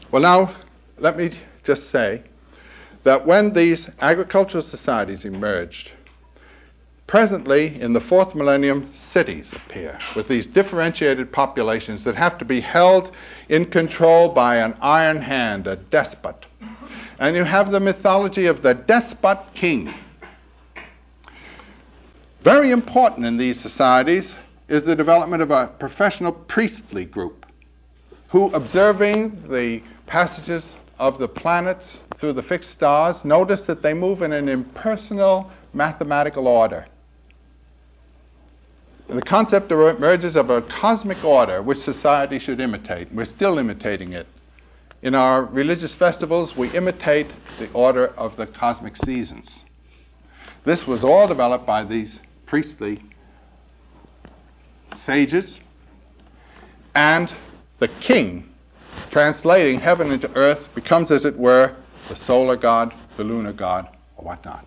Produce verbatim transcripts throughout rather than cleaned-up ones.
Well, now, let me just say that when these agricultural societies emerged, presently, in the fourth millennium, cities appear with these differentiated populations that have to be held in control by an iron hand, a despot. And you have the mythology of the despot king. Very important in these societies is the development of a professional priestly group who, observing the passages of the planets through the fixed stars, notice that they move in an impersonal mathematical order. And the concept emerges of a cosmic order which society should imitate. We're still imitating it. In our religious festivals, we imitate the order of the cosmic seasons. This was all developed by these priestly sages, and the king, translating heaven into earth, becomes, as it were, the solar god, the lunar god, or whatnot.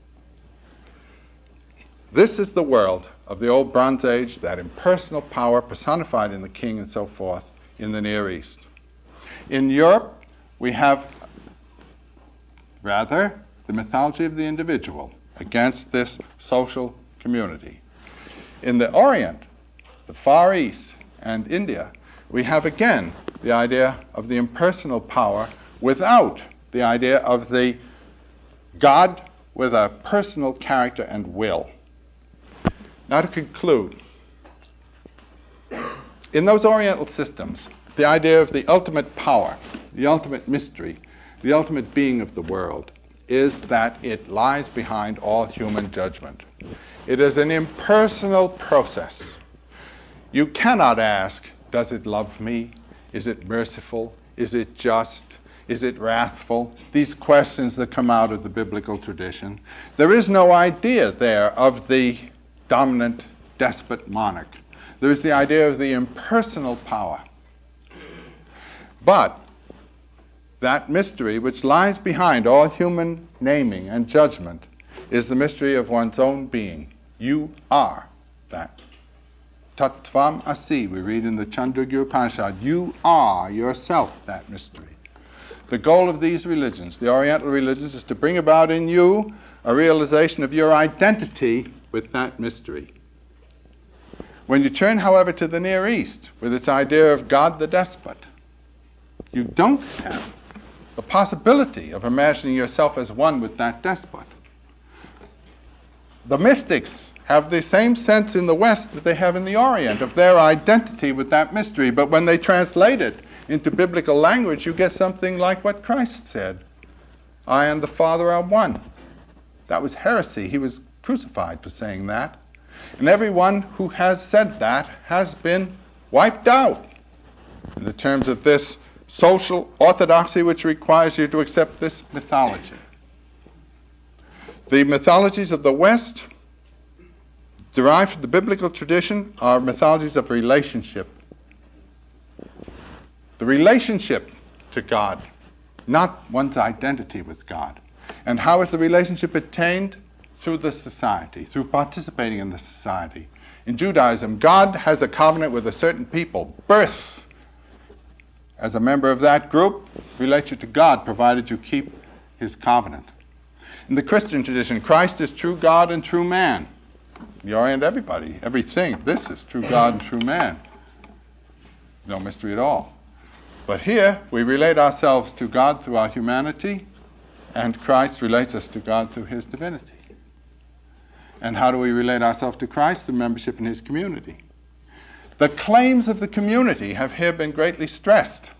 This is the world of the old Bronze Age, that impersonal power personified in the king and so forth in the Near East. In Europe, we have, rather, the mythology of the individual against this social community. In the Orient, the Far East, and India, we have again the idea of the impersonal power without the idea of the God with a personal character and will. Now to conclude, in those Oriental systems, the idea of the ultimate power, the ultimate mystery, the ultimate being of the world is that it lies behind all human judgment. It is an impersonal process. You cannot ask, does it love me? Is it merciful? Is it just? Is it wrathful? These questions that come out of the biblical tradition. There is no idea there of the dominant despot monarch. There is the idea of the impersonal power. But that mystery which lies behind all human naming and judgment is the mystery of one's own being. You are that. Tattvam asi, we read in the Chandogya Upanishad. You are yourself that mystery. The goal of these religions, the Oriental religions, is to bring about in you a realization of your identity with that mystery. When you turn, however, to the Near East, with its idea of God the despot, you don't have the possibility of imagining yourself as one with that despot. The mystics have the same sense in the West that they have in the Orient of their identity with that mystery, but when they translate it into biblical language, you get something like what Christ said, I and the Father are one. That was heresy. He was crucified for saying that. And everyone who has said that has been wiped out in the terms of this social orthodoxy which requires you to accept this mythology. The mythologies of the West, derived from the biblical tradition, are mythologies of relationship. The relationship to God, not one's identity with God. And how is the relationship attained? Through the society, through participating in the society. In Judaism, God has a covenant with a certain people. Birth, as a member of that group, relates you to God, provided you keep his covenant. In the Christian tradition, Christ is true God and true man. In the Orient, everybody, everything, this is true God and true man. No mystery at all. But here, we relate ourselves to God through our humanity, and Christ relates us to God through his divinity. And how do we relate ourselves to Christ? Through membership in his community. The claims of the community have here been greatly stressed.